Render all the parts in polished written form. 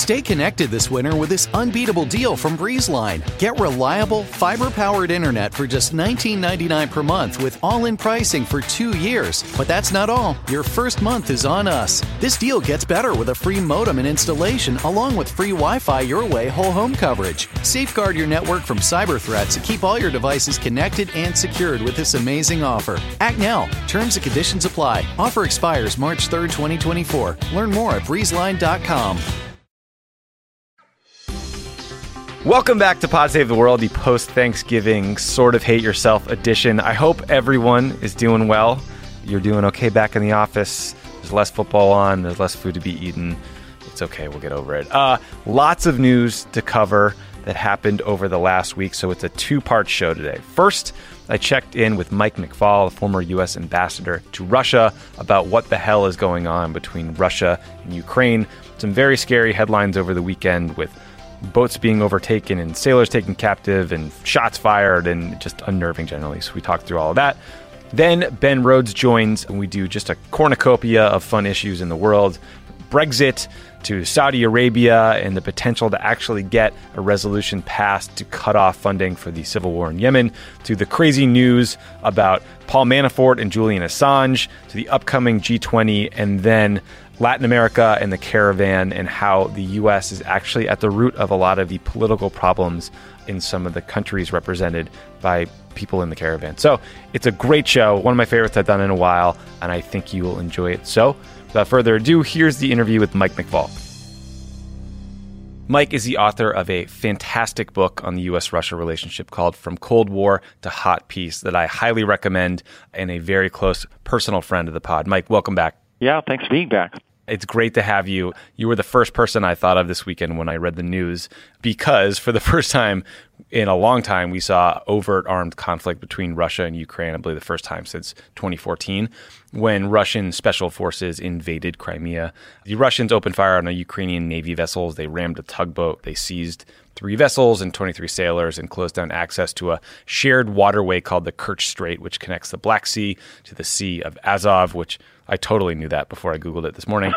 Stay connected this winter with this unbeatable deal from BreezeLine. Get reliable, fiber-powered internet for just $19.99 per month with all-in pricing for 2 years. But that's not all. Your first month is on us. This deal gets better with a free modem and installation, along with free Wi-Fi your way whole home coverage. Safeguard your network from cyber threats and keep all your devices connected and secured with this amazing offer. Act now. Terms and conditions apply. Offer expires March 3rd, 2024. Learn more at breezeline.com. Welcome back to Pod Save the World, the post-Thanksgiving sort of hate yourself edition. I hope everyone is doing well. You're doing okay back in the office. There's less football on. There's less food to be eaten. It's okay. We'll get over it. Lots of news to cover that happened over the last week, so it's a two-part show today. First, I checked in with Mike McFaul, the former U.S. ambassador to Russia, about what the hell is going on between Russia and Ukraine. Some very scary headlines over the weekend with boats being overtaken and sailors taken captive and shots fired and just unnerving generally. So we talked through all of that. Then Ben Rhodes joins and we do just a cornucopia of fun issues in the world. Brexit to Saudi Arabia and the potential to actually get a resolution passed to cut off funding for the civil war in Yemen, to the crazy news about Paul Manafort and Julian Assange, to the upcoming G20, and then Latin America and the caravan and how the U.S. is actually at the root of a lot of the political problems in some of the countries represented by people in the caravan. So it's a great show, one of my favorites I've done in a while, and I think you will enjoy it. So without further ado, here's the interview with Mike McFaul. Mike is the author of a fantastic book on the U.S.-Russia relationship called From Cold War to Hot Peace that I highly recommend, and a very close personal friend of the pod. Mike, welcome back. Yeah, thanks for being back. It's great to have you. You were the first person I thought of this weekend when I read the news, because for the first time in a long time, we saw overt armed conflict between Russia and Ukraine, I believe the first time since 2014, when Russian special forces invaded Crimea. The Russians opened fire on the Ukrainian Navy vessels. They rammed a tugboat. They seized 3 vessels and 23 sailors and closed down access to a shared waterway called the Kerch Strait, which connects the Black Sea to the Sea of Azov, which I totally knew that before I Googled it this morning.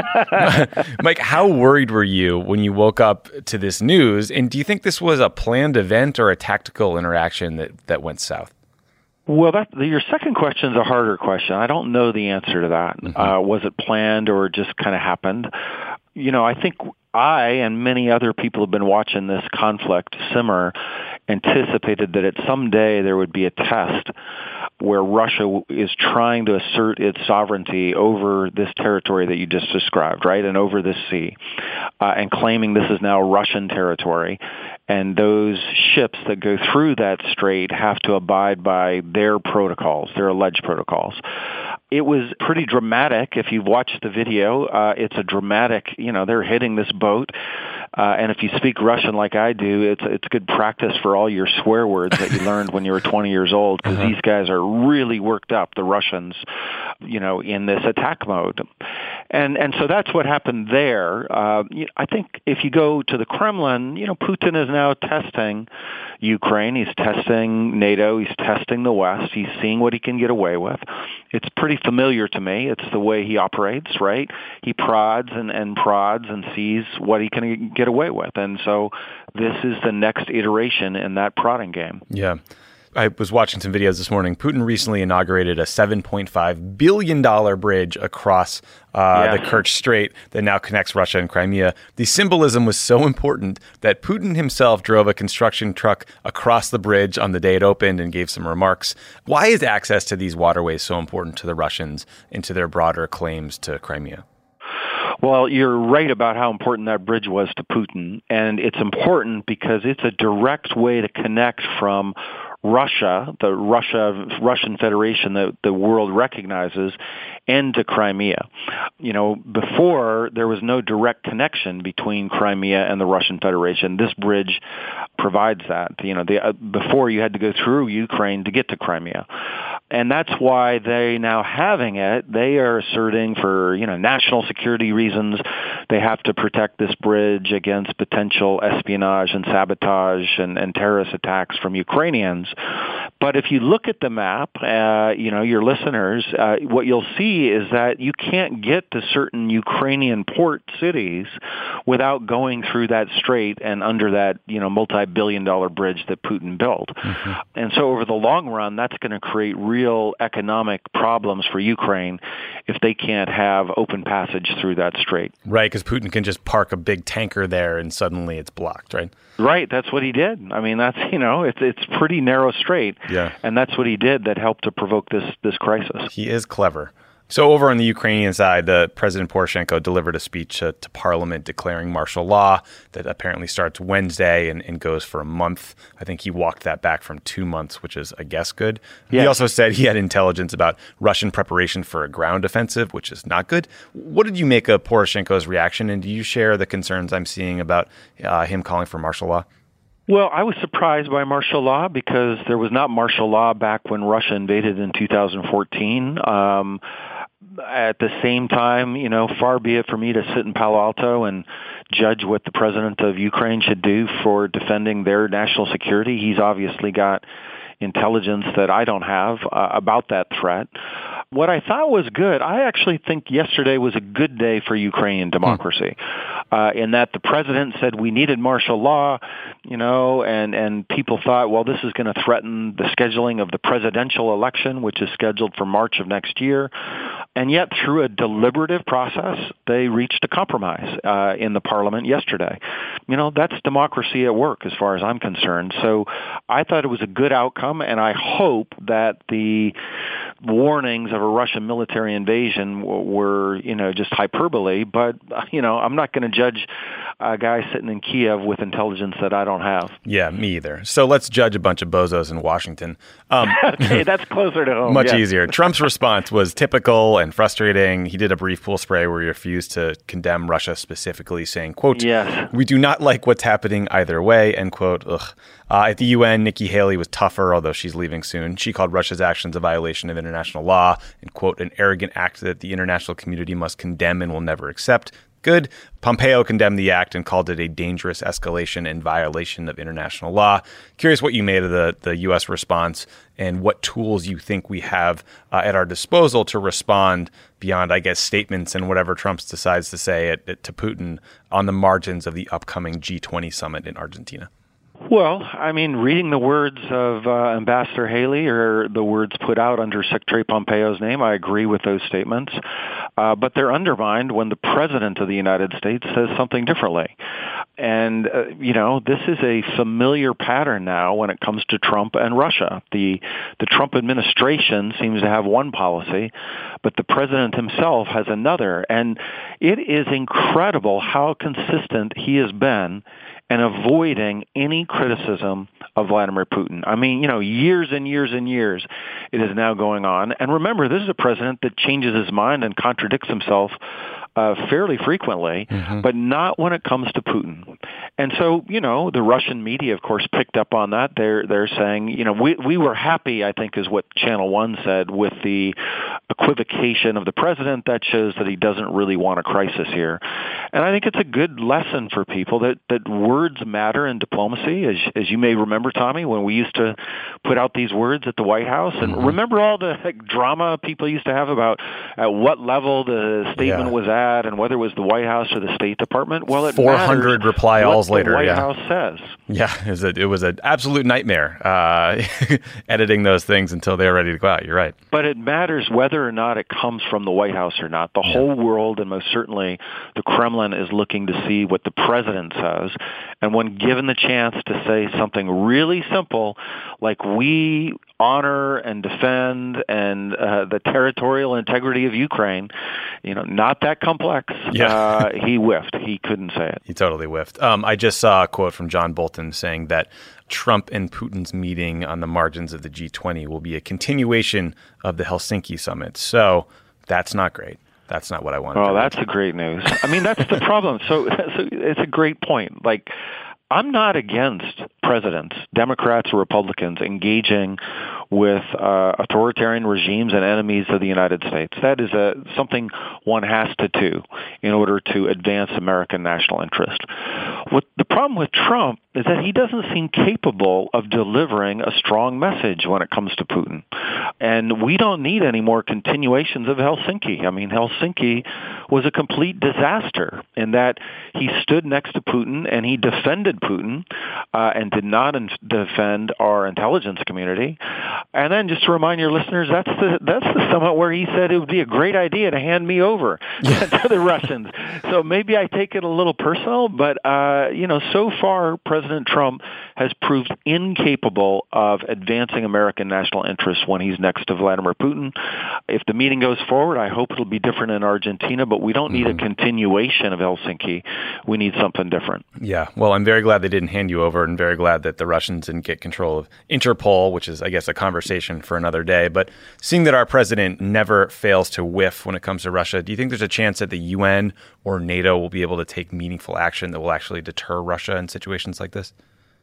Mike, how worried were you when you woke up to this news? And do you think this was a planned event or a tactical interaction that went south? Well, your second question is a harder question. I don't know the answer to that. Mm-hmm. Was it planned or just kind of happened? You know, I think I and many other people have been watching this conflict simmer, anticipated that at some day there would be a test where Russia is trying to assert its sovereignty over this territory that you just described, right, and over this sea, and claiming this is now Russian territory. And those ships that go through that strait have to abide by their protocols, their alleged protocols. It was pretty dramatic. If you've watched the video, it's a dramatic, they're hitting this boat. And if you speak Russian like I do, it's good practice for all your swear words that you learned when you were 20 years old, because these guys are really worked up, the Russians, in this attack mode. And so that's what happened there. I think if you go to the Kremlin, Putin is now testing Ukraine. He's testing NATO. He's testing the West. He's seeing what he can get away with. It's pretty familiar to me. It's the way he operates, right? He prods and prods and sees what he can get away with. And so this is the next iteration in that prodding game. Yeah. I was watching some videos this morning. Putin recently inaugurated a $7.5 billion bridge across the Kerch Strait that now connects Russia and Crimea. The symbolism was so important that Putin himself drove a construction truck across the bridge on the day it opened and gave some remarks. Why is access to these waterways so important to the Russians and to their broader claims to Crimea? Well, you're right about how important that bridge was to Putin, and it's important because it's a direct way to connect from Russia, the Russian Federation that the world recognizes, into Crimea. Before there was no direct connection between Crimea and the Russian Federation. This bridge provides that. Before you had to go through Ukraine to get to Crimea. And that's why they now having it, they are asserting for, national security reasons, they have to protect this bridge against potential espionage and sabotage and terrorist attacks from Ukrainians. But if you look at the map, your listeners, what you'll see is that you can't get to certain Ukrainian port cities without going through that strait and under that, multi-billion-dollar bridge that Putin built. Mm-hmm. And so over the long run, that's going to create real economic problems for Ukraine if they can't have open passage through that strait. Right, because Putin can just park a big tanker there and suddenly it's blocked, right? Right, that's what he did. I mean, that's, it's pretty narrow strait. Yeah. And that's what he did that helped to provoke this crisis. He is clever. So over on the Ukrainian side, President Poroshenko delivered a speech to Parliament declaring martial law that apparently starts Wednesday and goes for a month. I think he walked that back from 2 months, which is, I guess, good. Yes. He also said he had intelligence about Russian preparation for a ground offensive, which is not good. What did you make of Poroshenko's reaction, and do you share the concerns I'm seeing about him calling for martial law? Well, I was surprised by martial law because there was not martial law back when Russia invaded in 2014. At the same time, far be it for me to sit in Palo Alto and judge what the president of Ukraine should do for defending their national security. He's obviously got intelligence that I don't have about that threat. What I thought was good, I actually think yesterday was a good day for Ukrainian democracy, in that the president said we needed martial law, and people thought, well, this is going to threaten the scheduling of the presidential election, which is scheduled for March of next year. And yet, through a deliberative process, they reached a compromise in the parliament yesterday. That's democracy at work as far as I'm concerned. So I thought it was a good outcome, and I hope that the warnings of a Russian military invasion were, just hyperbole. But, I'm not going to judge a guy sitting in Kiev with intelligence that I don't have. Yeah, me either. So let's judge a bunch of bozos in Washington. Okay, that's closer to home. Much easier. Trump's response was typical and frustrating. He did a brief pool spray where he refused to condemn Russia specifically, saying, quote, yes, we do not like what's happening either way, end quote. Ugh. At the UN, Nikki Haley was tougher, although she's leaving soon. She called Russia's actions a violation of international law and, quote, an arrogant act that the international community must condemn and will never accept. Good. Pompeo condemned the act and called it a dangerous escalation and violation of international law. Curious what you made of the U.S. response and what tools you think we have at our disposal to respond beyond, I guess, statements and whatever Trump decides to say to Putin on the margins of the upcoming G20 summit in Argentina. Well, I mean, reading the words of Ambassador Haley or the words put out under Secretary Pompeo's name, I agree with those statements. But they're undermined when the President of the United States says something differently. And, this is a familiar pattern now when it comes to Trump and Russia. The Trump administration seems to have one policy, but the President himself has another. And it is incredible how consistent he has been and avoiding any criticism of Vladimir Putin. I mean, years and years and years it is now going on. And remember, this is a president that changes his mind and contradicts himself fairly frequently, but not when it comes to Putin. And so, the Russian media, of course, picked up on that. They're saying, we were happy, I think is what Channel One said, with the equivocation of the president. That shows that he doesn't really want a crisis here. And I think it's a good lesson for people that words matter in diplomacy, as you may remember, Tommy, when we used to put out these words at the White House. And remember all the drama people used to have about at what level the statement was at and whether it was the White House or the State Department? Well, it 400 reply alls later. The White House says. Yeah, it was an absolute nightmare editing those things until they were ready to go out. You're right. But it matters whether or not it comes from the White House or not. The whole world, and most certainly the Kremlin, is looking to see what the president says. And when given the chance to say something really simple, like we honor and defend and the territorial integrity of Ukraine, not that complex. He whiffed. He couldn't say it. He totally whiffed. I just saw a quote from John Bolton saying that Trump and Putin's meeting on the margins of the G20 will be a continuation of the Helsinki summit. So that's not great. That's not what I wanted. Oh, that's a great news. I mean, that's the problem. So it's a great point. Like, I'm not against presidents, Democrats or Republicans, engaging with authoritarian regimes and enemies of the United States. That is something one has to do in order to advance American national interest. What the problem with Trump is that he doesn't seem capable of delivering a strong message when it comes to Putin. And we don't need any more continuations of Helsinki. I mean, Helsinki was a complete disaster in that he stood next to Putin and he defended Putin and did not defend our intelligence community. And then just to remind your listeners, that's the summit where he said it would be a great idea to hand me over to the Russians. So maybe I take it a little personal, but so far President Trump has proved incapable of advancing American national interests when he's next to Vladimir Putin. If the meeting goes forward, I hope it'll be different in Argentina, but we don't need a continuation of Helsinki. We need something different. Yeah, well, I'm very glad they didn't hand you over and very glad that the Russians didn't get control of Interpol, which is, I guess, a conversation for another day. But seeing that our president never fails to whiff when it comes to Russia, do you think there's a chance that the UN or NATO will be able to take meaningful action that will actually deter Russia in situations like this?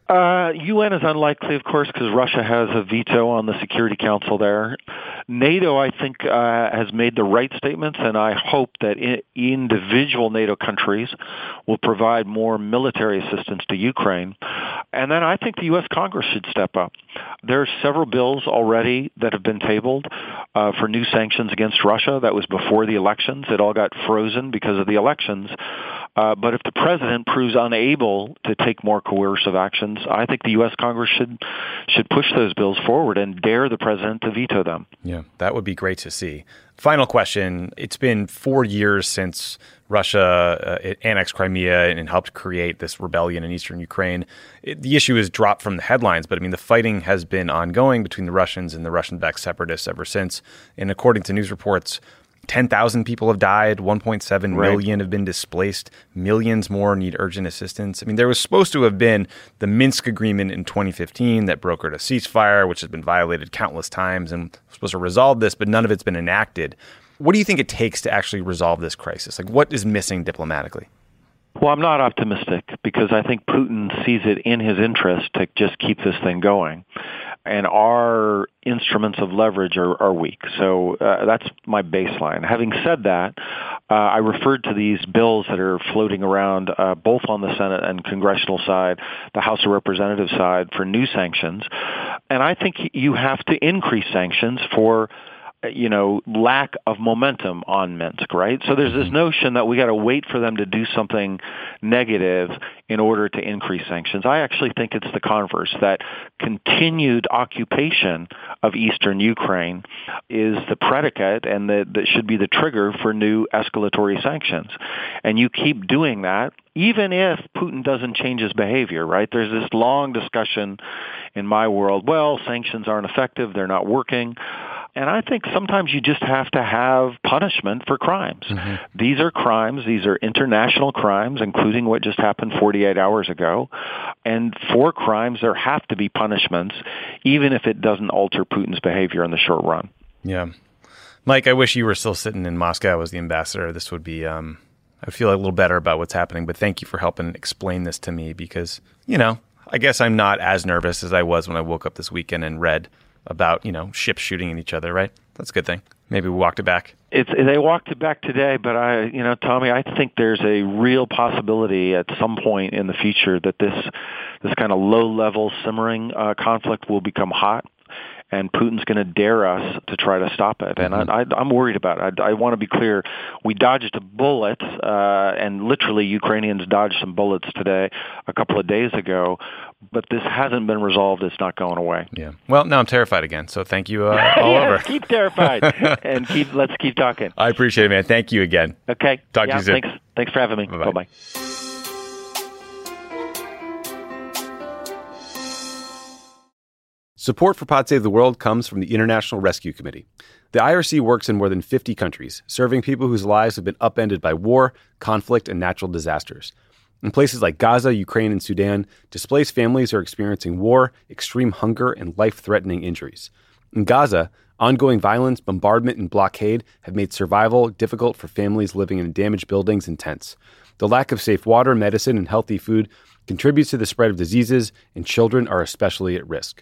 UN is unlikely, of course, because Russia has a veto on the Security Council there. NATO, I think, has made the right statements, and I hope that individual NATO countries will provide more military assistance to Ukraine. And then I think the U.S. Congress should step up. There are several bills already that have been tabled for new sanctions against Russia. That was before the elections. It all got frozen because of the elections. But if the president proves unable to take more coercive actions, I think the U.S. Congress should push those bills forward and dare the president to veto them. Yeah, that would be great to see. Final question. It's been 4 years since Russia annexed Crimea and helped create this rebellion in eastern Ukraine. The issue has dropped from the headlines, but I mean, the fighting has been ongoing between the Russians and the Russian-backed separatists ever since. And according to news reports, 10,000 people have died, 1.7 million have been displaced, millions more need urgent assistance. I mean, there was supposed to have been the Minsk agreement in 2015 that brokered a ceasefire, which has been violated countless times and was supposed to resolve this, but none of it's been enacted. What do you think it takes to actually resolve this crisis? Like, what is missing diplomatically? Well, I'm not optimistic because I think Putin sees it in his interest to just keep this thing going. And our instruments of leverage are weak. So that's my baseline. Having said that, I referred to these bills that are floating around both on the Senate and congressional side, the House of Representatives side, for new sanctions. And I think you have to increase sanctions for lack of momentum on Minsk, right? So there's this notion that we got to wait for them to do something negative in order to increase sanctions. I actually think it's the converse, that continued occupation of eastern Ukraine is the predicate and that should be the trigger for new escalatory sanctions. And you keep doing that, even if Putin doesn't change his behavior, right? There's this long discussion in my world, well, sanctions aren't effective, they're not working. And I think sometimes you just have to have punishment for crimes. Mm-hmm. These are crimes. These are international crimes, including what just happened 48 hours ago. And for crimes, there have to be punishments, even if it doesn't alter Putin's behavior in the short run. Yeah. Mike, I wish you were still sitting in Moscow as the ambassador. This would be, I feel a little better about what's happening. But thank you for helping explain this to me because, I guess I'm not as nervous as I was when I woke up this weekend and read about, ships shooting at each other, right? That's a good thing. Maybe we walked it back. They walked it back today, but Tommy, I think there's a real possibility at some point in the future that this kind of low-level simmering conflict will become hot, and Putin's going to dare us to try to stop it. And I'm worried about it. I want to be clear. We dodged a bullet, and literally Ukrainians dodged some bullets today, a couple of days ago, but this hasn't been resolved. It's not going away. Yeah. Well, now I'm terrified again, so thank you all over. Keep terrified, and let's keep talking. I appreciate it, man. Thank you again. Okay. Talk to you soon. Thanks for having me. Bye-bye. Bye-bye. Support for Pod Save the World comes from the International Rescue Committee. The IRC works in more than 50 countries, serving people whose lives have been upended by war, conflict, and natural disasters. In places like Gaza, Ukraine, and Sudan, displaced families are experiencing war, extreme hunger, and life-threatening injuries. In Gaza, ongoing violence, bombardment, and blockade have made survival difficult for families living in damaged buildings and tents. The lack of safe water, medicine, and healthy food contributes to the spread of diseases, and children are especially at risk.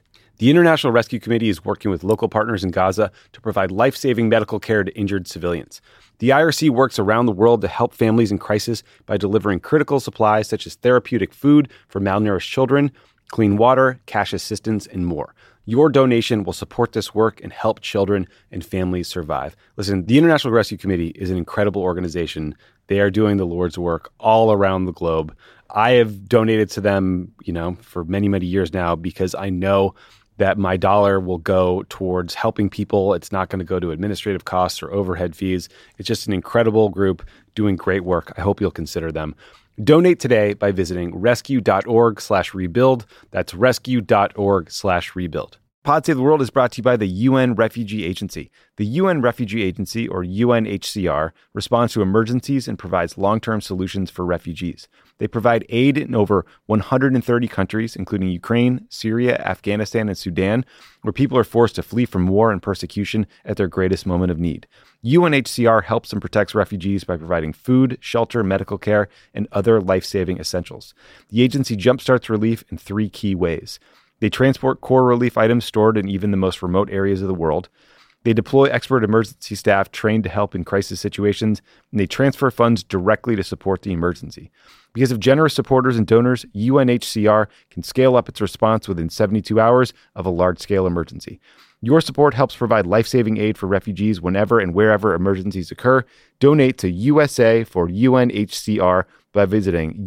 The International Rescue Committee is working with local partners in Gaza to provide life-saving medical care to injured civilians. The IRC works around the world to help families in crisis by delivering critical supplies such as therapeutic food for malnourished children, clean water, cash assistance, and more. Your donation will support this work and help children and families survive. Listen, the International Rescue Committee is an incredible organization. They are doing the Lord's work all around the globe. I have donated to them, for many, many years now because I know that my dollar will go towards helping people. It's not going to go to administrative costs or overhead fees. It's just an incredible group doing great work. I hope you'll consider them. Donate today by visiting rescue.org/rebuild. That's rescue.org/rebuild. Pod Save the World is brought to you by the UN Refugee Agency. The UN Refugee Agency, or UNHCR, responds to emergencies and provides long-term solutions for refugees. They provide aid in over 130 countries, including Ukraine, Syria, Afghanistan, and Sudan, where people are forced to flee from war and persecution at their greatest moment of need. UNHCR helps and protects refugees by providing food, shelter, medical care, and other life-saving essentials. The agency jumpstarts relief in 3 key ways. They transport core relief items stored in even the most remote areas of the world. They deploy expert emergency staff trained to help in crisis situations, and they transfer funds directly to support the emergency. Because of generous supporters and donors, UNHCR can scale up its response within 72 hours of a large-scale emergency. Your support helps provide life-saving aid for refugees whenever and wherever emergencies occur. Donate to USA for UNHCR by visiting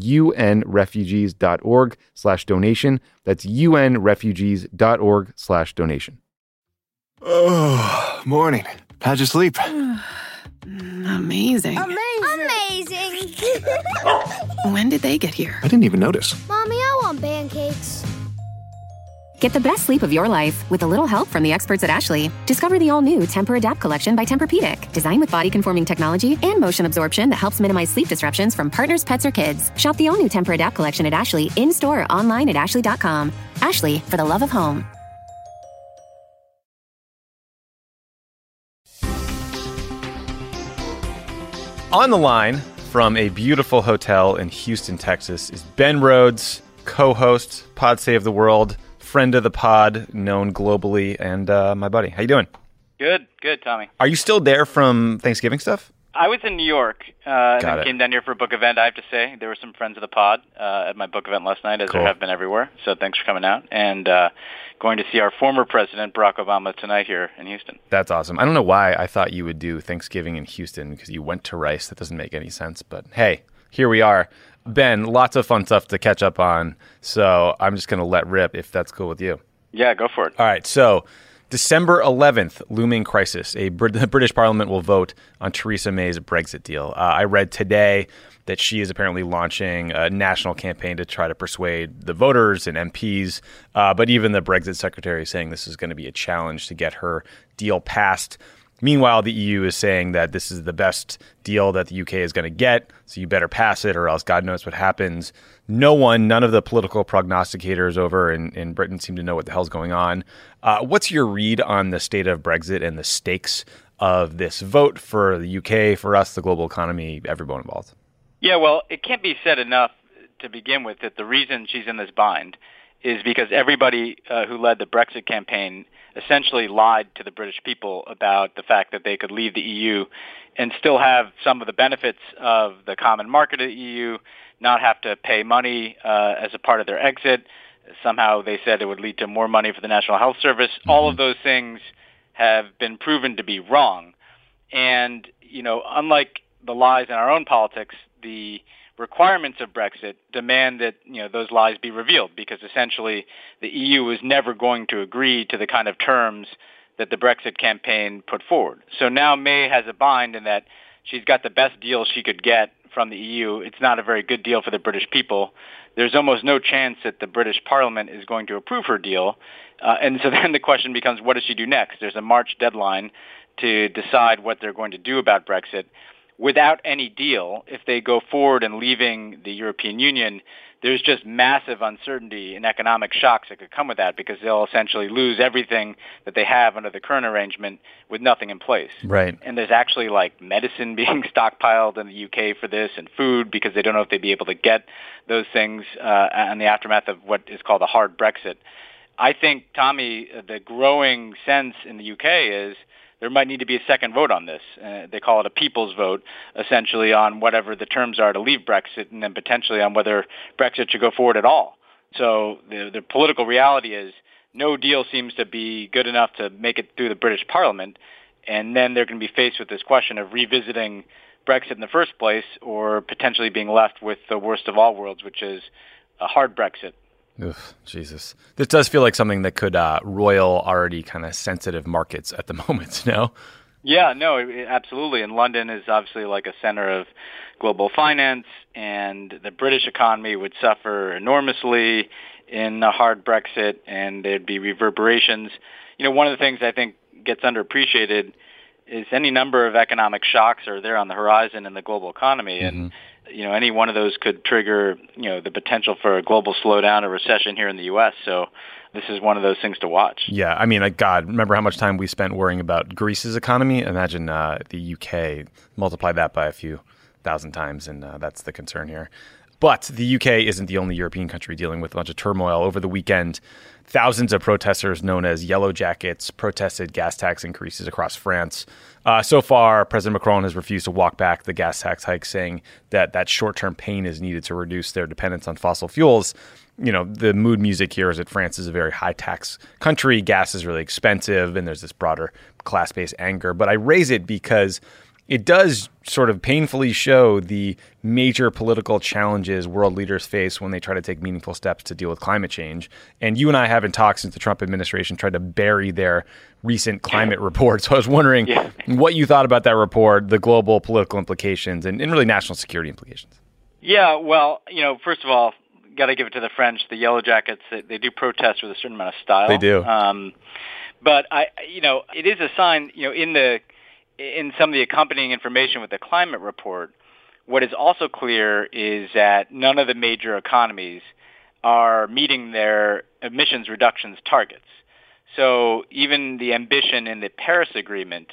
unrefugees.org/donation. That's unrefugees.org/donation. Oh, morning. How'd you sleep? Amazing. Amazing. When did they get here? I didn't even notice. Mommy, I want pancakes. Get the best sleep of your life with a little help from the experts at Ashley. Discover the all-new Tempur-Adapt collection by Tempur-Pedic, designed with body-conforming technology and motion absorption that helps minimize sleep disruptions from partners, pets, or kids. Shop the all-new Tempur-Adapt collection at Ashley in-store or online at ashley.com. Ashley, for the love of home. On the line from a beautiful hotel in Houston, Texas, is Ben Rhodes, co-host, Pod Save the World, friend of the pod, known globally, and my buddy. How you doing? Good, Tommy. Are you still there from Thanksgiving stuff? I was in New York and came down here for a book event, I have to say. There were some friends of the pod at my book event last night, as there have been everywhere. So thanks for coming out. And going to see our former president, Barack Obama, tonight here in Houston. That's awesome. I don't know why I thought you would do Thanksgiving in Houston because you went to Rice. That doesn't make any sense. But hey, here we are. Ben, lots of fun stuff to catch up on. So I'm just going to let rip if that's cool with you. Yeah, go for it. All right. So December 11th, looming crisis. The British Parliament will vote on Theresa May's Brexit deal. I read today that she is apparently launching a national campaign to try to persuade the voters and MPs. But even the Brexit secretary is saying this is going to be a challenge to get her deal passed. Meanwhile, the EU is saying that this is the best deal that the UK is going to get, so you better pass it or else God knows what happens. None of the political prognosticators over in Britain seem to know what the hell's going on. What's your read on the state of Brexit and the stakes of this vote for the UK, for us, the global economy, everyone involved? Yeah, well, it can't be said enough to begin with that the reason she's in this bind is because everybody who led the Brexit campaign essentially lied to the British people about the fact that they could leave the EU and still have some of the benefits of the common market of the EU, not have to pay money as a part of their exit. Somehow they said it would lead to more money for the National Health Service. Mm-hmm. All of those things have been proven to be wrong. And, unlike the lies in our own politics, the requirements of Brexit demand that those lies be revealed, because essentially the EU is never going to agree to the kind of terms that the Brexit campaign put forward. So now May has a bind in that she's got the best deal she could get from the EU. It's not a very good deal for the British people. There's almost no chance that the British Parliament is going to approve her deal. And so then the question becomes, what does she do next? There's a March deadline to decide what they're going to do about Brexit. Without any deal, if they go forward in leaving the European Union, there's just massive uncertainty and economic shocks that could come with that, because they'll essentially lose everything that they have under the current arrangement with nothing in place. Right. And there's actually medicine being stockpiled in the UK for this, and food, because they don't know if they'd be able to get those things in the aftermath of what is called a hard Brexit. I think, Tommy, the growing sense in the UK is there might need to be a second vote on this. They call it a people's vote, essentially, on whatever the terms are to leave Brexit, and then potentially on whether Brexit should go forward at all. So the political reality is no deal seems to be good enough to make it through the British Parliament, and then they're going to be faced with this question of revisiting Brexit in the first place or potentially being left with the worst of all worlds, which is a hard Brexit. Ugh, Jesus. This does feel like something that could roil already kind of sensitive markets at the moment, no? Yeah, no, absolutely. And London is obviously like a center of global finance, and the British economy would suffer enormously in a hard Brexit, and there'd be reverberations. One of the things I think gets underappreciated is any number of economic shocks are there on the horizon in the global economy, and any one of those could trigger, the potential for a global slowdown or recession here in the U.S. So this is one of those things to watch. Yeah, I mean, God, remember how much time we spent worrying about Greece's economy? Imagine the UK, multiply that by a few thousand times, and that's the concern here. But the UK isn't the only European country dealing with a bunch of turmoil. Over the weekend, thousands of protesters known as Yellow Jackets protested gas tax increases across France. So far, President Macron has refused to walk back the gas tax hike, saying that short-term pain is needed to reduce their dependence on fossil fuels. The mood music here is that France is a very high-tax country. Gas is really expensive, and there's this broader class-based anger. But I raise it because it does sort of painfully show the major political challenges world leaders face when they try to take meaningful steps to deal with climate change. And you and I haven't talked since the Trump administration tried to bury their recent climate report. So I was wondering what you thought about that report, the global political implications, and really national security implications. Yeah, well, first of all, got to give it to the French. The Yellow Jackets, they do protest with a certain amount of style. They do. But it is a sign, in some of the accompanying information with the climate report, what is also clear is that none of the major economies are meeting their emissions reductions targets. So even the ambition in the Paris Agreement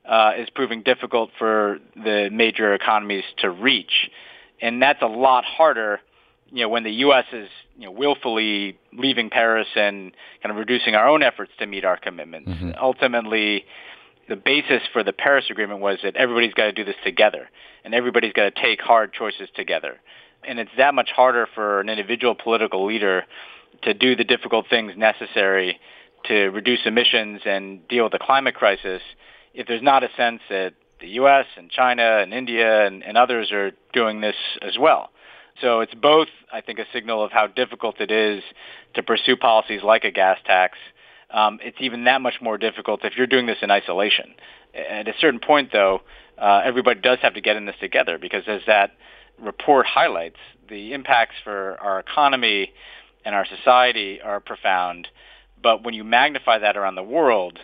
is proving difficult for the major economies to reach. And that's a lot harder, when the U.S. is, willfully leaving Paris and kind of reducing our own efforts to meet our commitments. Mm-hmm. Ultimately, the basis for the Paris Agreement was that everybody's got to do this together, and everybody's got to take hard choices together. And it's that much harder for an individual political leader to do the difficult things necessary to reduce emissions and deal with the climate crisis if there's not a sense that the U.S. and China and India and others are doing this as well. So it's both, I think, a signal of how difficult it is to pursue policies like a gas tax. It's even that much more difficult if you're doing this in isolation. At a certain point, though, everybody does have to get in this together because as that report highlights, the impacts for our economy and our society are profound. But when you magnify that around the world,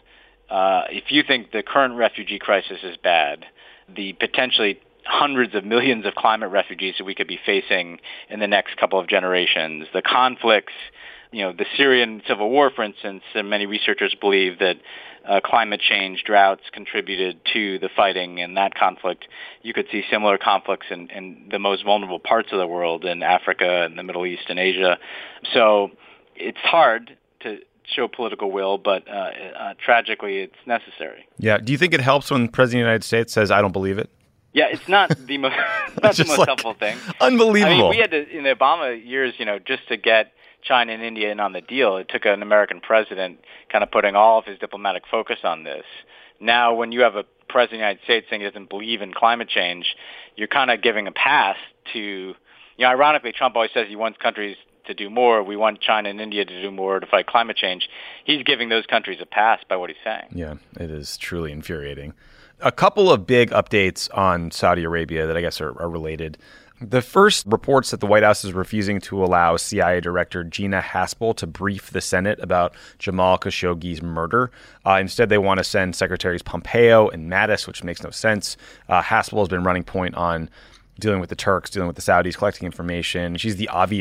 if you think the current refugee crisis is bad, the potentially hundreds of millions of climate refugees that we could be facing in the next couple of generations, the conflicts, the Syrian civil war, for instance, and many researchers believe that climate change droughts contributed to the fighting in that conflict. You could see similar conflicts in the most vulnerable parts of the world, in Africa and the Middle East and Asia. So it's hard to show political will, but tragically it's necessary. Yeah. Do you think it helps when the President of the United States says, "I don't believe it"? Yeah, it's not the most, helpful thing. Unbelievable. I mean, we had to, in the Obama years, just to get China and India in on the deal, it took an American president kind of putting all of his diplomatic focus on this. Now, when you have a president of the United States saying he doesn't believe in climate change, you're kind of giving a pass to, ironically, Trump always says he wants countries to do more. We want China and India to do more to fight climate change. He's giving those countries a pass by what he's saying. Yeah, it is truly infuriating. A couple of big updates on Saudi Arabia that I guess are related. The first reports that the White House is refusing to allow CIA Director Gina Haspel to brief the Senate about Jamal Khashoggi's murder. Instead, they want to send Secretaries Pompeo and Mattis, which makes no sense. Haspel has been running point on dealing with the Turks, dealing with the Saudis, collecting information. She's the obvious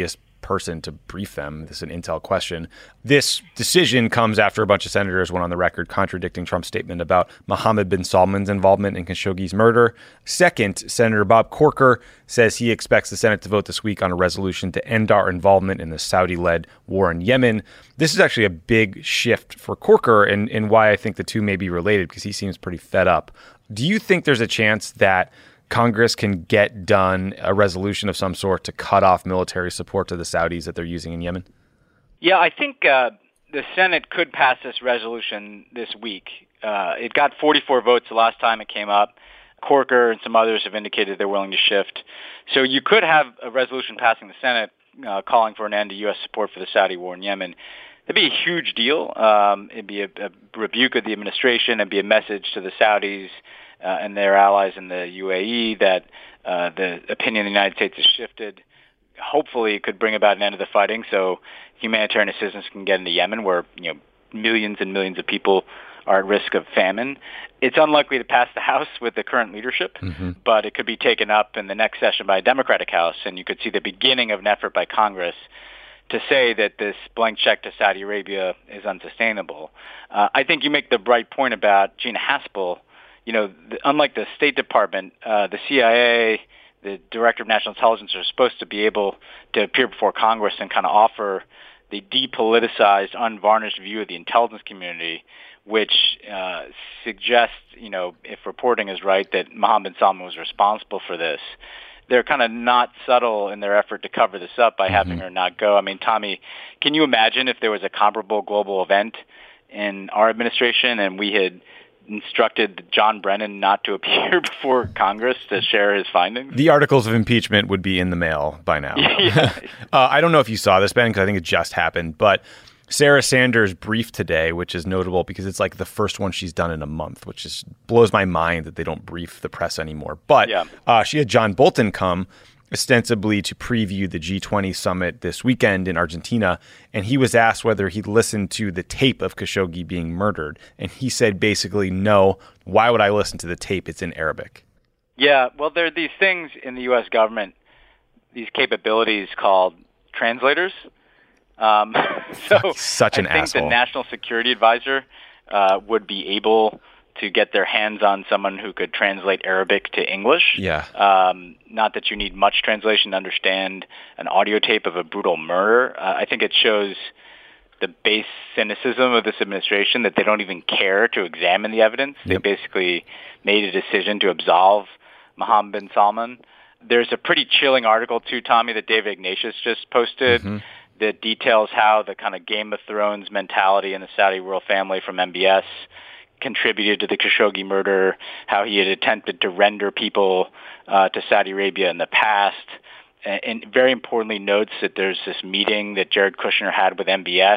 person to brief them. This is an intel question. This decision comes after a bunch of senators went on the record contradicting Trump's statement about Mohammed bin Salman's involvement in Khashoggi's murder. Second, Senator Bob Corker says he expects the Senate to vote this week on a resolution to end our involvement in the Saudi-led war in Yemen. This is actually a big shift for Corker and why I think the two may be related, because he seems pretty fed up. Do you think there's a chance that Congress can get done a resolution of some sort to cut off military support to the Saudis that they're using in Yemen? Yeah, I think the Senate could pass this resolution this week. It got 44 votes the last time it came up. Corker and some others have indicated they're willing to shift. So you could have a resolution passing the Senate calling for an end to U.S. support for the Saudi war in Yemen. That'd be a huge deal. It'd be a rebuke of the administration. It'd be a message to the Saudis and their allies in the UAE that the opinion of the United States has shifted. Hopefully it could bring about an end to the fighting so humanitarian assistance can get into Yemen, where millions and millions of people are at risk of famine. It's unlikely to pass the House with the current leadership, but it could be taken up in the next session by a Democratic House, and you could see the beginning of an effort by Congress to say that this blank check to Saudi Arabia is unsustainable. I think you make the right point about Gina Haspel. Unlike the State Department, the CIA, the Director of National Intelligence are supposed to be able to appear before Congress and kind of offer the depoliticized, unvarnished view of the intelligence community, which suggests, if reporting is right, that Mohammed bin Salman was responsible for this. They're kind of not subtle in their effort to cover this up by having her not go. I mean, Tommy, can you imagine if there was a comparable global event in our administration and we had instructed John Brennan not to appear before Congress to share his findings? The articles of impeachment would be in the mail by now. I don't know if you saw this, Ben, because I think it just happened, but Sarah Sanders briefed today, which is notable because it's like the first one she's done in a month, which is blows my mind that they don't brief the press anymore. But she had John Bolton come ostensibly to preview the G20 summit this weekend in Argentina, and he was asked whether he'd listened to the tape of Khashoggi being murdered, and he said basically, no, why would I listen to the tape? It's in Arabic. Yeah, well, there are these things in the U.S. government, these capabilities called translators. Such an asshole. I think the National Security Advisor would be able to get their hands on someone who could translate Arabic to English. Not that you need much translation to understand an audio tape of a brutal murder. I think it shows the base cynicism of this administration that they don't even care to examine the evidence. They basically made a decision to absolve Mohammed bin Salman. There's a pretty chilling article, too, Tommy, that David Ignatius just posted that details how the kind of Game of Thrones mentality in the Saudi royal family from MBS contributed to the Khashoggi murder, how he had attempted to render people to Saudi Arabia in the past, and very importantly notes that there's this meeting that Jared Kushner had with MBS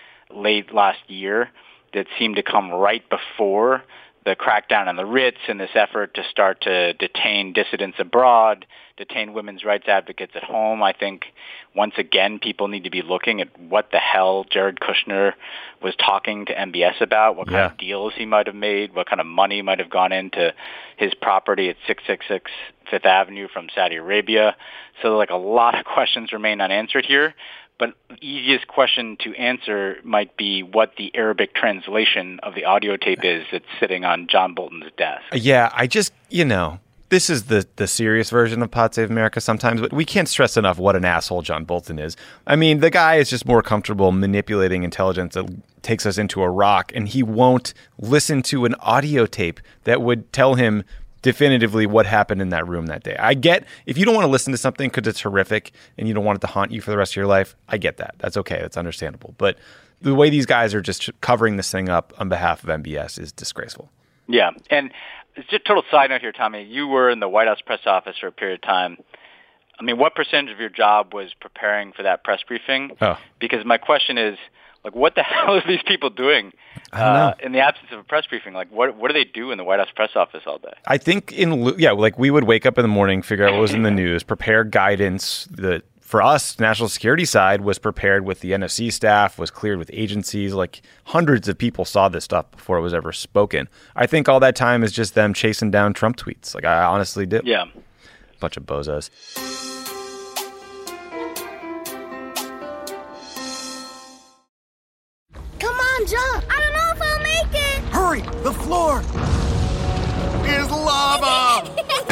late last year that seemed to come right before the crackdown on the Ritz and this effort to start to detain dissidents abroad, detain women's rights advocates at home. I think, once again, people need to be looking at what the hell Jared Kushner was talking to MBS about, what kind of deals he might have made, what kind of money might have gone into his property at 666 Fifth Avenue from Saudi Arabia. So, a lot of questions remain unanswered here. But the easiest question to answer might be what the Arabic translation of the audio tape is that's sitting on John Bolton's desk. Yeah, I just, this is the serious version of Pod Save America sometimes, but we can't stress enough what an asshole John Bolton is. I mean, the guy is just more comfortable manipulating intelligence that takes us into Iraq, and he won't listen to an audio tape that would tell him definitively what happened in that room that day. I get if you don't want to listen to something because it's horrific and you don't want it to haunt you for the rest of your life, I get that. That's okay. That's understandable. But the way these guys are just covering this thing up on behalf of MBS is disgraceful. Yeah. And just a total side note here, Tommy. You were in the White House press office for a period of time. I mean, what percentage of your job was preparing for that press briefing? Because my question is, what the hell are these people doing in the absence of a press briefing? What do they do in the White House press office all day? I think we would wake up in the morning, figure out what was in the news, prepare guidance. For us, national security side was prepared with the NSC staff, was cleared with agencies. Hundreds of people saw this stuff before it was ever spoken. I think all that time is just them chasing down Trump tweets. I honestly do. Yeah. Bunch of bozos. on, jump. I don't know if I'll make it. Hurry! The floor is lava!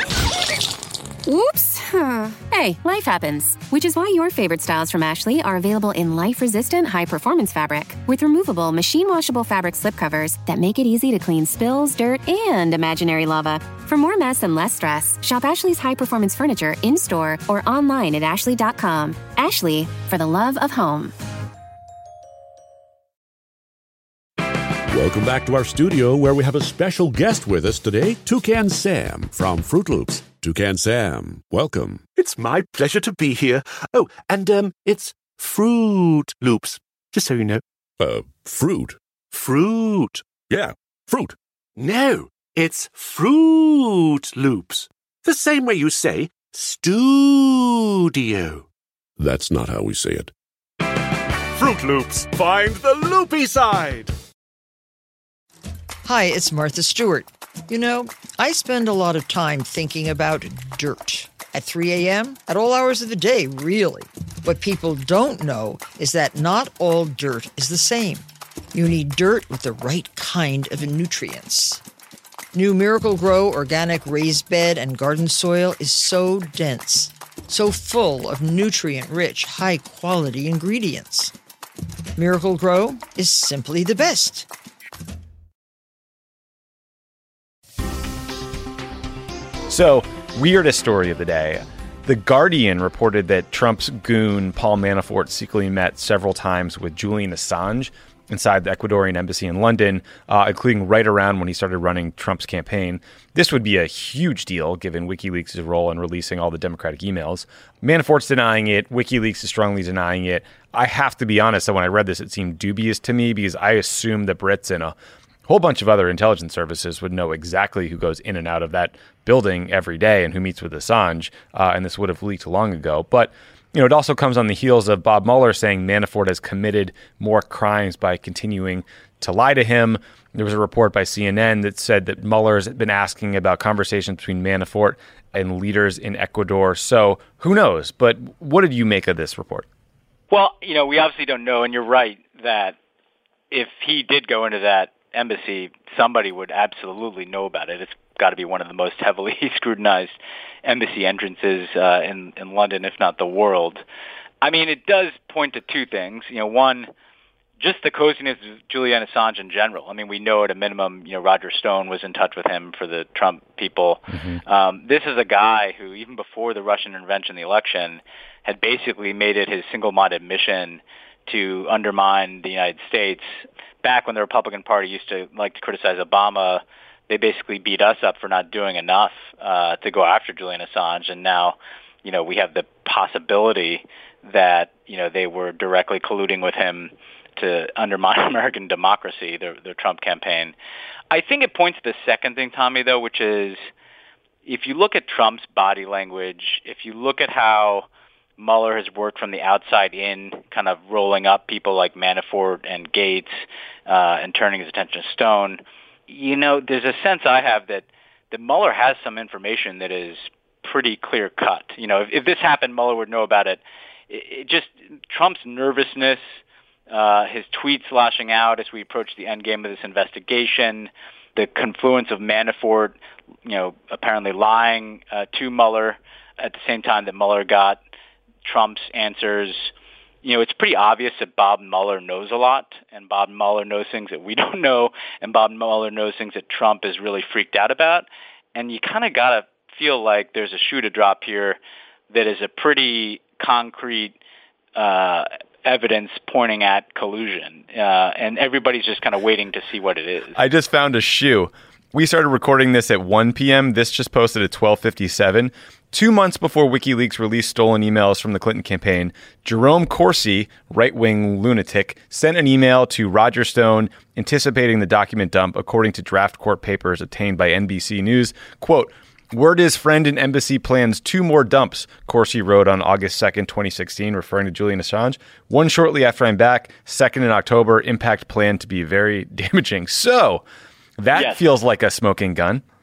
Oops. Hey, life happens. Which is why your favorite styles from Ashley are available in life-resistant, high-performance fabric with removable, machine-washable fabric slipcovers that make it easy to clean spills, dirt, and imaginary lava. For more mess and less stress, shop Ashley's high-performance furniture in-store or online at ashley.com. Ashley, for the love of home. Welcome back to our studio where we have a special guest with us today, Toucan Sam from Fruit Loops. Toucan Sam, welcome. It's my pleasure to be here. Oh, and it's Fruit Loops, just so you know. Fruit? Fruit. Yeah, fruit. No, it's Fruit Loops. The same way you say studio. That's not how we say it. Fruit Loops, find the loopy side. Hi, it's Martha Stewart. You know, I spend a lot of time thinking about dirt. At 3 a.m., at all hours of the day, really. What people don't know is that not all dirt is the same. You need dirt with the right kind of nutrients. New Miracle-Gro organic raised bed and garden soil is so dense, so full of nutrient-rich, high-quality ingredients. Miracle-Gro is simply the best. So, weirdest story of the day. The Guardian reported that Trump's goon, Paul Manafort, secretly met several times with Julian Assange inside the Ecuadorian embassy in London, including right around when he started running Trump's campaign. This would be a huge deal, given WikiLeaks' role in releasing all the Democratic emails. Manafort's denying it. WikiLeaks is strongly denying it. I have to be honest, that when I read this, it seemed dubious to me because I assumed the Brits and a whole bunch of other intelligence services would know exactly who goes in and out of that building every day and who meets with Assange, and this would have leaked long ago. But it also comes on the heels of Bob Mueller saying Manafort has committed more crimes by continuing to lie to him. There was a report by CNN that said that Mueller's been asking about conversations between Manafort and leaders in Ecuador. So who knows? But what did you make of this report? Well, we obviously don't know, and you're right that if he did go into that embassy, somebody would absolutely know about it. It's got to be one of the most heavily scrutinized embassy entrances in London, if not the world. I mean, it does point to two things. One, just the coziness of Julian Assange in general. I mean, we know at a minimum, Roger Stone was in touch with him for the Trump people. Mm-hmm. This is a guy who, even before the Russian intervention in the election, had basically made it his single-minded mission to undermine the United States. Back when the Republican Party used to like to criticize Obama, they basically beat us up for not doing enough to go after Julian Assange. And now, we have the possibility that, they were directly colluding with him to undermine American democracy, the Trump campaign. I think it points to the second thing, Tommy, though, which is if you look at Trump's body language, if you look at how Mueller has worked from the outside in, kind of rolling up people like Manafort and Gates and turning his attention to Stone, there's a sense I have that Mueller has some information that is pretty clear-cut. If this happened, Mueller would know about it. Just Trump's nervousness, his tweets lashing out as we approach the end game of this investigation, the confluence of Manafort, apparently lying to Mueller at the same time that Mueller got Trump's answers. It's pretty obvious that Bob Mueller knows a lot, and Bob Mueller knows things that we don't know, and Bob Mueller knows things that Trump is really freaked out about. And you kind of got to feel like there's a shoe to drop here that is a pretty concrete evidence pointing at collusion, and everybody's just kind of waiting to see what it is. I just found a shoe. We started recording this at 1 p.m. This just posted at 12:57. 2 months before WikiLeaks released stolen emails from the Clinton campaign, Jerome Corsi, right-wing lunatic, sent an email to Roger Stone anticipating the document dump, according to draft court papers obtained by NBC News. Quote, "Word is friend in embassy plans 2 more dumps," Corsi wrote on August 2nd, 2016, referring to Julian Assange. "One shortly after I'm back, 2nd in October, impact planned to be very damaging." So that feels like a smoking gun.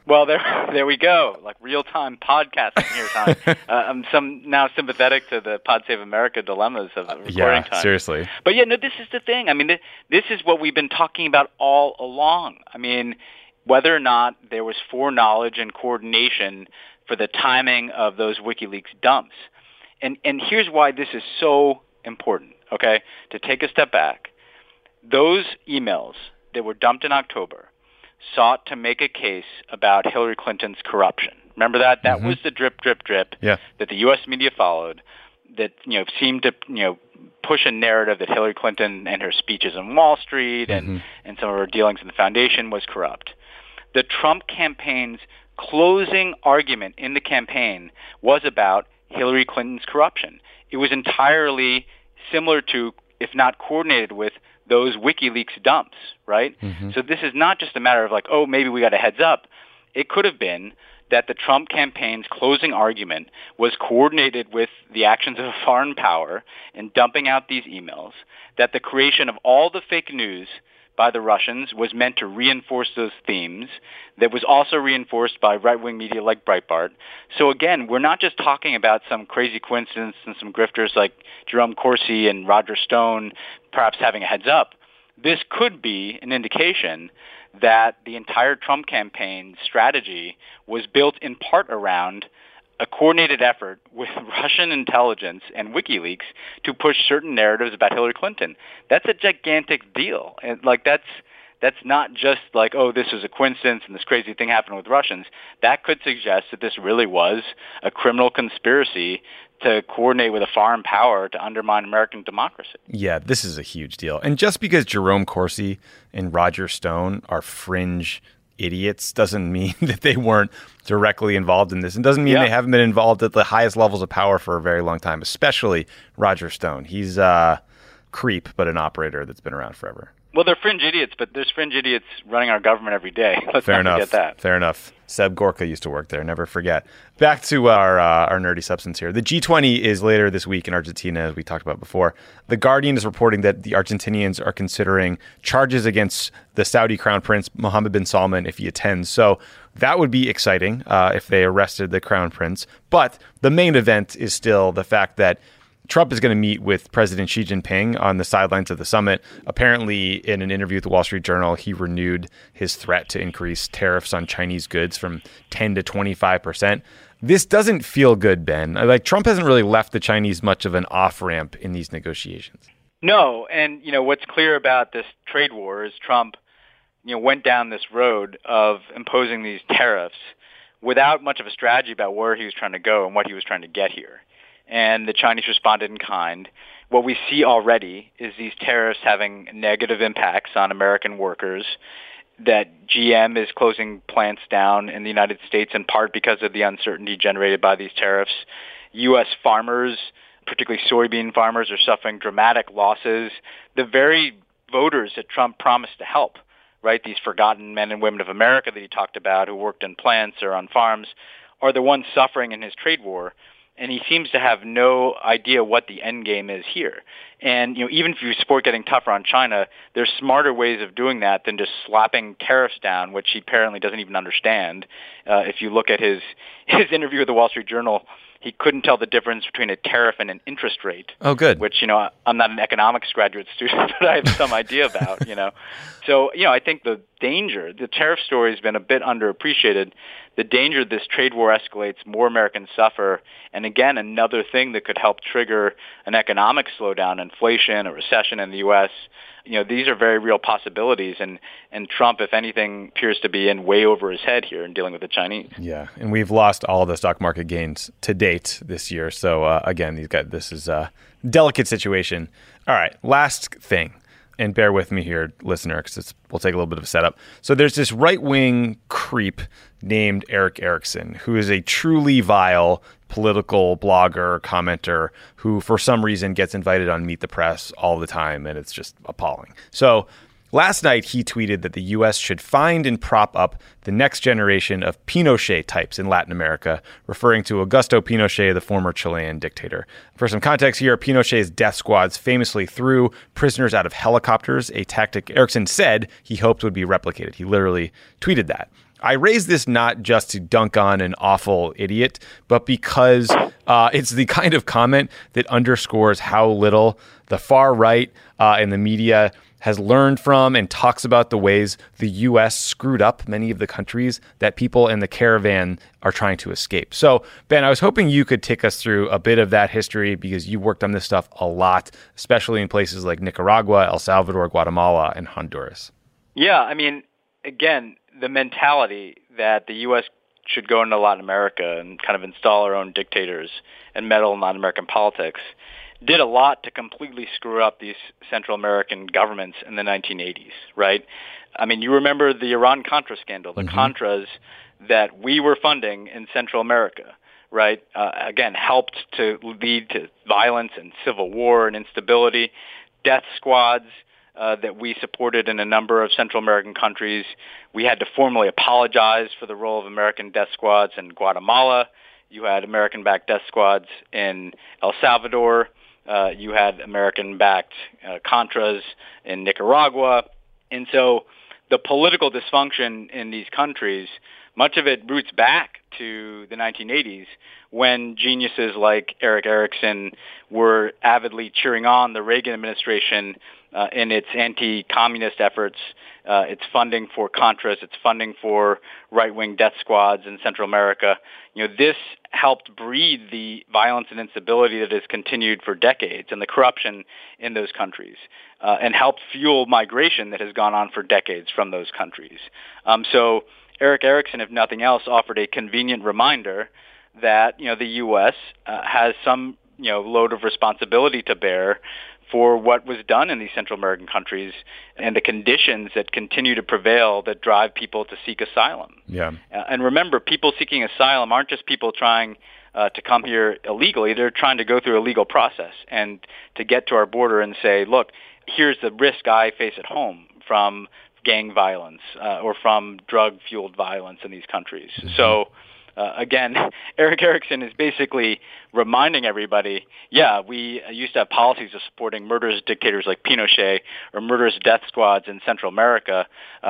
Well, there we go. Like real-time podcasting here, Tommy. I'm now sympathetic to the Pod Save America dilemmas of recording time. Seriously. But yeah, no, this is the thing. I mean, this is what we've been talking about all along. I mean, whether or not there was foreknowledge and coordination for the timing of those WikiLeaks dumps. And here's why this is so important, okay? To take a step back, those emails that were dumped in October sought to make a case about Hillary Clinton's corruption. Remember that? That was the drip, drip, drip that the U.S. media followed that, seemed to, push a narrative that Hillary Clinton and her speeches on Wall Street and some of her dealings in the foundation was corrupt. The Trump campaign's closing argument in the campaign was about Hillary Clinton's corruption. It was entirely similar to, if not coordinated with, those WikiLeaks dumps, right? So this is not just a matter of like, oh, maybe we got a heads up. It could have been that the Trump campaign's closing argument was coordinated with the actions of a foreign power in dumping out these emails, that the creation of all the fake news by the Russians was meant to reinforce those themes, that was also reinforced by right-wing media like Breitbart. So again, we're not just talking about some crazy coincidence and some grifters like Jerome Corsi and Roger Stone perhaps having a heads up. This could be an indication that the entire Trump campaign strategy was built in part around a coordinated effort with Russian intelligence and WikiLeaks to push certain narratives about Hillary Clinton. That's a gigantic deal. And that's not just like, oh, this was a coincidence and this crazy thing happened with Russians. That could suggest that this really was a criminal conspiracy to coordinate with a foreign power to undermine American democracy. Yeah, this is a huge deal. And just because Jerome Corsi and Roger Stone are fringe idiots doesn't mean that they weren't directly involved in this. And doesn't mean they haven't been involved at the highest levels of power for a very long time, especially Roger Stone. He's a creep, but an operator that's been around forever. Well, they're fringe idiots, but there's fringe idiots running our government every day. Let's not forget that. Fair enough. Seb Gorka used to work there. Never forget. Back to our nerdy substance here. The G20 is later this week in Argentina, as we talked about before. The Guardian is reporting that the Argentinians are considering charges against the Saudi Crown Prince, Mohammed bin Salman, if he attends. So that would be exciting if they arrested the Crown Prince. But the main event is still the fact that Trump is going to meet with President Xi Jinping on the sidelines of the summit. Apparently, in an interview with the Wall Street Journal, he renewed his threat to increase tariffs on Chinese goods from 10 to 25%. This doesn't feel good, Ben. Like, Trump hasn't really left the Chinese much of an off-ramp in these negotiations. No, and what's clear about this trade war is Trump went down this road of imposing these tariffs without much of a strategy about where he was trying to go and what he was trying to get here. And the Chinese responded in kind. What we see already is these tariffs having negative impacts on American workers, that GM is closing plants down in the United States in part because of the uncertainty generated by these tariffs. U.S. farmers, particularly soybean farmers, are suffering dramatic losses. The very voters that Trump promised to help, right, these forgotten men and women of America that he talked about who worked in plants or on farms, are the ones suffering in his trade war. And he seems to have no idea what the end game is here. And even if you support getting tougher on China, there's smarter ways of doing that than just slapping tariffs down, which he apparently doesn't even understand. If you look at his interview with the Wall Street Journal, he couldn't tell the difference between a tariff and an interest rate. Oh, good. Which, I'm not an economics graduate student, but I have some idea about, So, I think the tariff story has been a bit underappreciated. The danger this trade war escalates, more Americans suffer. And again, another thing that could help trigger an economic slowdown, inflation, a recession in the U.S., these are very real possibilities. And Trump, if anything, appears to be in way over his head here in dealing with the Chinese. Yeah, and we've lost all the stock market gains to date this year. So again, this is a delicate situation. All right, last thing. And bear with me here, listener, because we'll take a little bit of a setup. So there's this right-wing creep named Eric Erickson, who is a truly vile political blogger, commenter, who for some reason gets invited on Meet the Press all the time, and it's just appalling. So last night, he tweeted that the U.S. should find and prop up the next generation of Pinochet types in Latin America, referring to Augusto Pinochet, the former Chilean dictator. For some context here, Pinochet's death squads famously threw prisoners out of helicopters, a tactic Erickson said he hoped would be replicated. He literally tweeted that. I raise this not just to dunk on an awful idiot, but because it's the kind of comment that underscores how little the far right and the media has learned from and talks about the ways the U.S. screwed up many of the countries that people in the caravan are trying to escape. So, Ben, I was hoping you could take us through a bit of that history because you worked on this stuff a lot, especially in places like Nicaragua, El Salvador, Guatemala, and Honduras. Yeah, I mean, again, the mentality that the U.S. should go into Latin America and kind of install our own dictators and meddle in Latin American politics did a lot to completely screw up these Central American governments in the 1980s, right? I mean, you remember the Iran-Contra scandal, the Contras that we were funding in Central America, right? Again, helped to lead to violence and civil war and instability, death squads that we supported in a number of Central American countries. We had to formally apologize for the role of American death squads in Guatemala. You had American-backed death squads in El Salvador. You had American-backed Contras in Nicaragua. And so the political dysfunction in these countries, much of it roots back to the 1980s when geniuses like Erik Erikson were avidly cheering on the Reagan administration in its anti-communist efforts, its funding for Contras, its funding for right-wing death squads in Central America. You know, this helped breed the violence and instability that has continued for decades and the corruption in those countries, and helped fuel migration that has gone on for decades from those countries. So Erik Erikson, if nothing else, offered a convenient reminder that, you know, the U.S. Has some, you know, load of responsibility to bear for what was done in these Central American countries and the conditions that continue to prevail that drive people to seek asylum. Yeah. And remember, people seeking asylum aren't just people trying to come here illegally. They're trying to go through a legal process and to get to our border and say, look, here's the risk I face at home from gang violence or from drug-fueled violence in these countries. So, again, Erik Erikson is basically reminding everybody, yeah, we used to have policies of supporting murderous dictators like Pinochet or murderous death squads in Central America.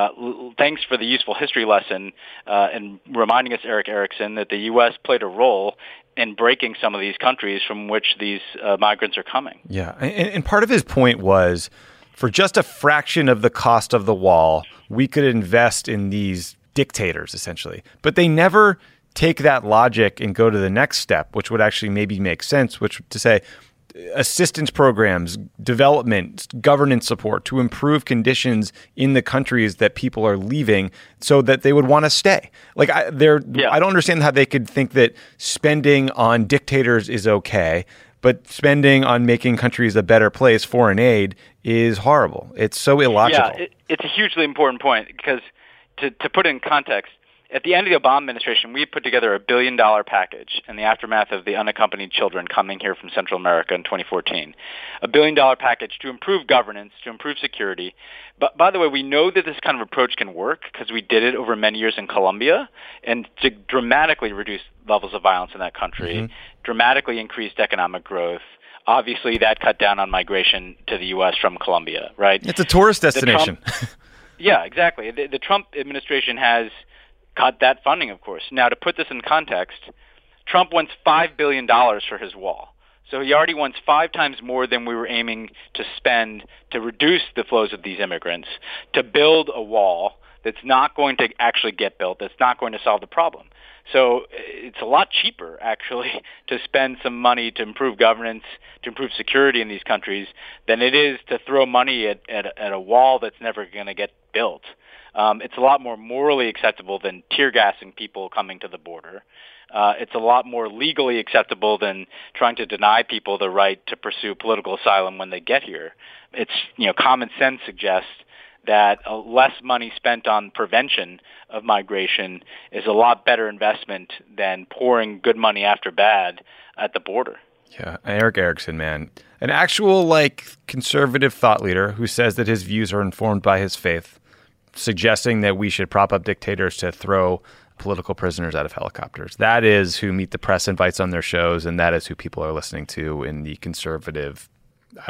Thanks for the useful history lesson and reminding us, Erik Erikson, that the U.S. played a role in breaking some of these countries from which these migrants are coming. Yeah, and part of his point was, for just a fraction of the cost of the wall, we could invest in these dictators, essentially. But they never take that logic and go to the next step, which would actually maybe make sense, which to say assistance programs, development, governance support to improve conditions in the countries that people are leaving so that they would want to stay. Like I don't understand how they could think that spending on dictators is okay, but spending on making countries a better place, foreign aid, is horrible. It's so illogical. Yeah, it's a hugely important point because to put it in context, at the end of the Obama administration, we put together a $1 billion package in the aftermath of the unaccompanied children coming here from Central America in 2014. A $1 billion package to improve governance, to improve security. But by the way, we know that this kind of approach can work because we did it over many years in Colombia and to dramatically reduce levels of violence in that country, dramatically increased economic growth. Obviously, that cut down on migration to the U.S. from Colombia, right? It's a tourist destination. Yeah, exactly. The Trump administration has cut that funding, of course. Now, to put this in context, Trump wants $5 billion for his wall. So he already wants 5 times more than we were aiming to spend to reduce the flows of these immigrants, to build a wall that's not going to actually get built, that's not going to solve the problem. So it's a lot cheaper, actually, to spend some money to improve governance, to improve security in these countries, than it is to throw money at a wall that's never going to get built. It's a lot more morally acceptable than tear gassing people coming to the border. It's a lot more legally acceptable than trying to deny people the right to pursue political asylum when they get here. It's, common sense suggests that less money spent on prevention of migration is a lot better investment than pouring good money after bad at the border. Yeah, Erik Erikson, man. An actual, conservative thought leader who says that his views are informed by his faith, suggesting that we should prop up dictators to throw political prisoners out of helicopters. That is who Meet the Press invites on their shows, and that is who people are listening to in the conservative, I don't know,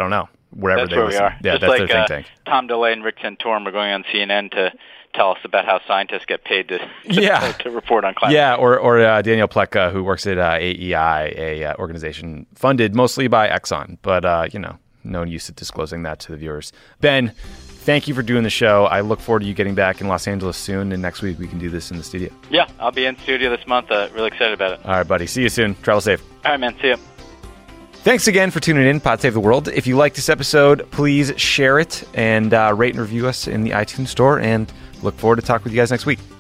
wherever that's they where listen. we are. Yeah, Just that's like their think tank. Tom DeLay and Rick Santorum are going on CNN to tell us about how scientists get paid to report on climate. Yeah, or Daniel Pleka, who works at AEI, a organization funded mostly by Exxon, but no use of disclosing that to the viewers. Ben, thank you for doing the show. I look forward to you getting back in Los Angeles soon, and next week we can do this in the studio. Yeah, I'll be in studio this month. Really excited about it. All right, buddy. See you soon. Travel safe. All right, man. See you. Thanks again for tuning in, Pod Save the World. If you like this episode, please share it and rate and review us in the iTunes store, and look forward to talking with you guys next week.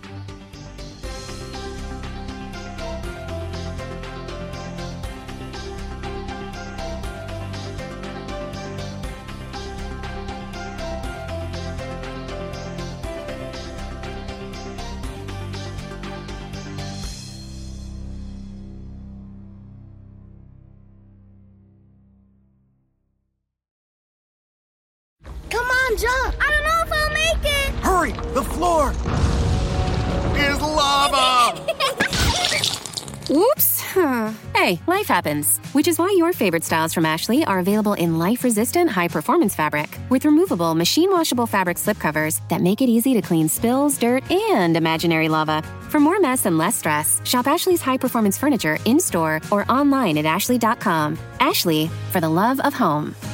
Come on, jump! I don't know if I'll make it! Hurry! The floor is lava! Oops. Hey, life happens. Which is why your favorite styles from Ashley are available in life-resistant, high-performance fabric with removable, machine-washable fabric slipcovers that make it easy to clean spills, dirt, and imaginary lava. For more mess and less stress, shop Ashley's high-performance furniture in-store or online at ashley.com. Ashley, for the love of home.